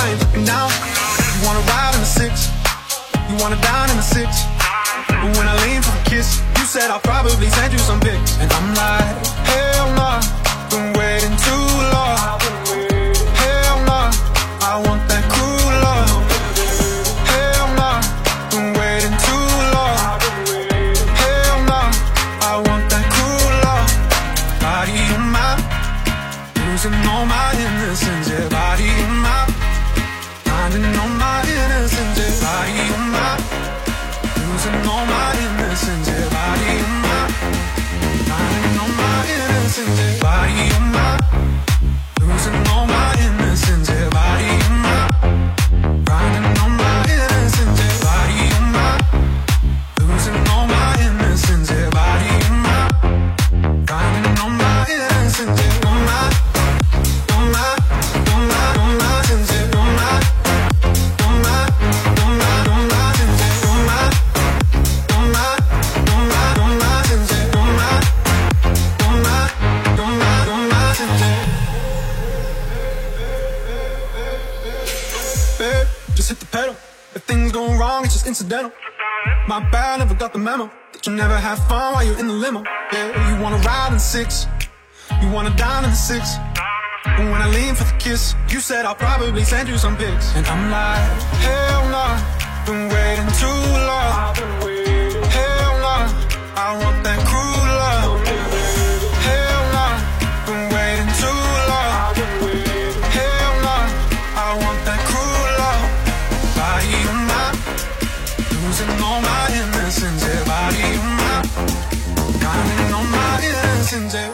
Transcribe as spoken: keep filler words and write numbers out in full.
I ain't looking down. You wanna ride in the six, you wanna dine in the six. But when I lean for a kiss, you said I'll probably send you some pics. And I'm like, hell nah, been waiting too long. Hell nah, I want that cool love. Hell nah, been waiting too long. Hell nah, I want that cool love. Body on my, losing all my innocence. Yeah, body on my, finding all my innocence. Yeah, body on my, losing all my innocence. Yeah, body on my, finding all my innocence. Yeah, body on my, losing all my innocence. Yeah, body on my, finding all my innocence. Yeah, body on my, losing all my innocence. Yeah, body on my, finding all my innocence. Yeah, on my, on my, on my, on my sins. Yeah, on my, on my, on my, on my sins. Yeah, on my, on my, on my, on my sins. Yeah, on my, on my, on my, on my sins. Yeah. Babe, just hit the pedal. If things go wrong, it's just incidental. My bad, never got the memo that you never have fun while you're in the limo. Yeah, you wanna ride in the six, you wanna dine in the six. And when I lean for the kiss, you said I'll probably send you some pics. And I'm like, hell nah, been waiting too long. Hell nah, I want that cool love. Hell nah, been waiting too long. Hell nah, I want that cool love. Body on my, losing all my innocence. Yeah, body on my, finding all my innocence. Yeah.